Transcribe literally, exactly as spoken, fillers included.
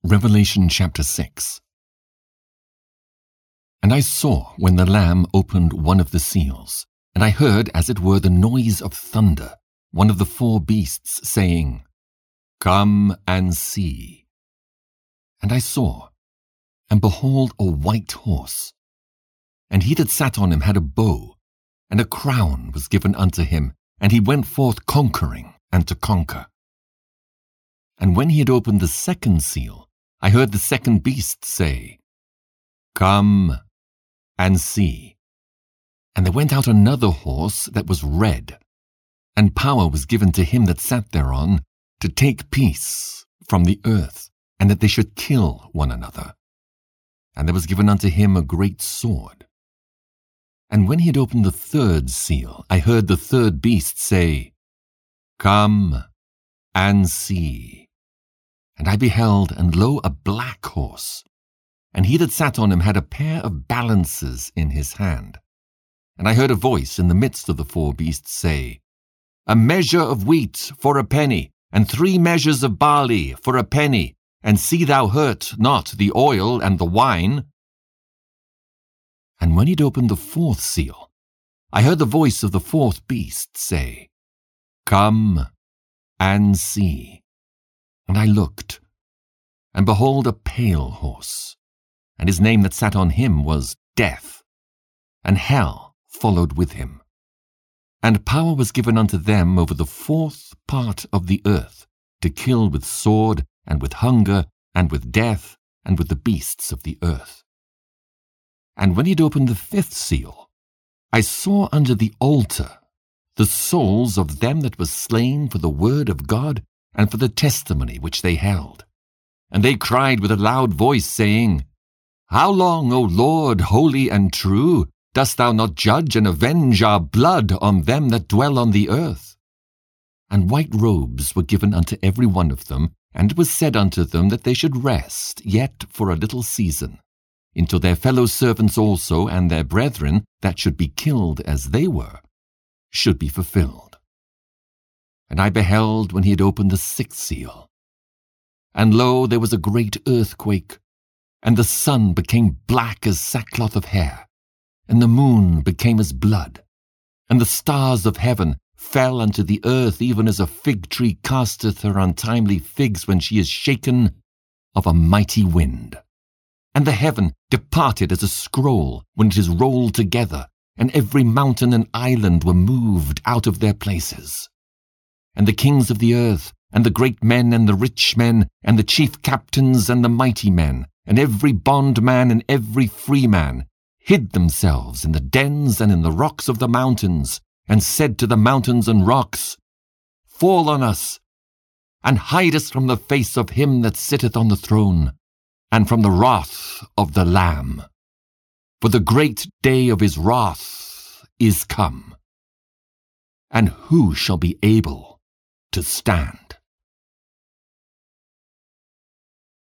Revelation chapter six. And I saw when the Lamb opened one of the seals, and I heard as it were the noise of thunder, one of the four beasts saying, Come and see. And I saw, and behold a white horse. And he that sat on him had a bow, and a crown was given unto him, and he went forth conquering and to conquer. And when he had opened the second seal, I heard the second beast say, Come and see. And there went out another horse that was red, and power was given to him that sat thereon to take peace from the earth, and that they should kill one another. And there was given unto him a great sword. And when he had opened the third seal, I heard the third beast say, Come and see. And I beheld, and lo, a black horse, and he that sat on him had a pair of balances in his hand. And I heard a voice in the midst of the four beasts say, A measure of wheat for a penny, and three measures of barley for a penny, and see thou hurt not the oil and the wine. And when he had opened the fourth seal, I heard the voice of the fourth beast say, Come and see. And I looked, and behold a pale horse, and his name that sat on him was Death, and hell followed with him. And power was given unto them over the fourth part of the earth, to kill with sword, and with hunger, and with death, and with the beasts of the earth. And when he had opened the fifth seal, I saw under the altar the souls of them that were slain for the word of God, and for the testimony which they held. And they cried with a loud voice, saying, How long, O Lord, holy and true, dost thou not judge and avenge our blood on them that dwell on the earth? And white robes were given unto every one of them, and it was said unto them that they should rest yet for a little season, until their fellow servants also and their brethren that should be killed as they were, should be fulfilled. And I beheld when he had opened the sixth seal. And lo, there was a great earthquake, and the sun became black as sackcloth of hair, and the moon became as blood, and the stars of heaven fell unto the earth, even as a fig tree casteth her untimely figs when she is shaken of a mighty wind. And the heaven departed as a scroll when it is rolled together, and every mountain and island were moved out of their places. And the kings of the earth, and the great men, and the rich men, and the chief captains, and the mighty men, and every bondman and every free man, hid themselves in the dens and in the rocks of the mountains, and said to the mountains and rocks, Fall on us, and hide us from the face of him that sitteth on the throne, and from the wrath of the Lamb. For the great day of his wrath is come. And who shall be able to stand?